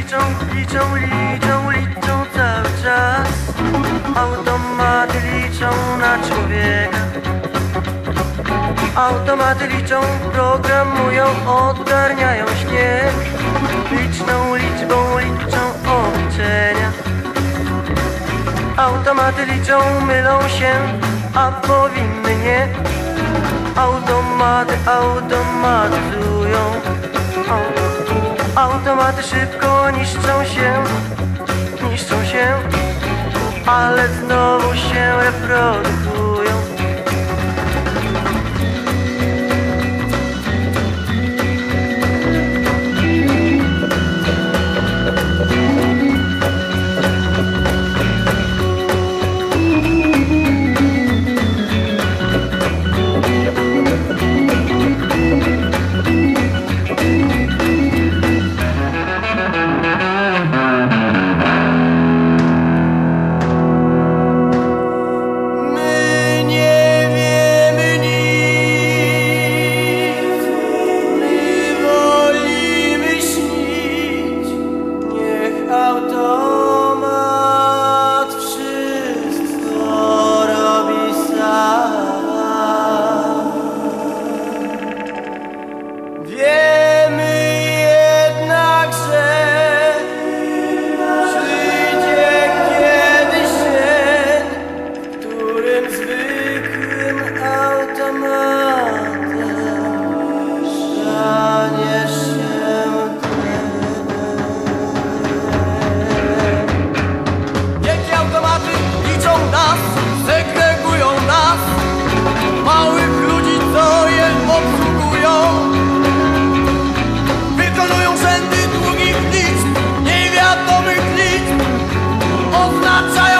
liczą cały czas. Automaty liczą na człowieka. Automaty liczą, programują, odgarniają śnieg. Liczną liczbą liczą obliczenia. Automaty liczą, mylą się, a powinny nie. Automaty automatyzują. Automaty szybko niszczą się, ale znowu się reprodukują. Automat wszystko robi sam. Wiemy jednak, że przyjdzie kiedyś dzień, w którym zwykłym automatem staniesz się. Segregują nas, małych ludzi, co je obsługują. Wykonują rzędy długich liczb, niewiadomych liczb. Oznaczają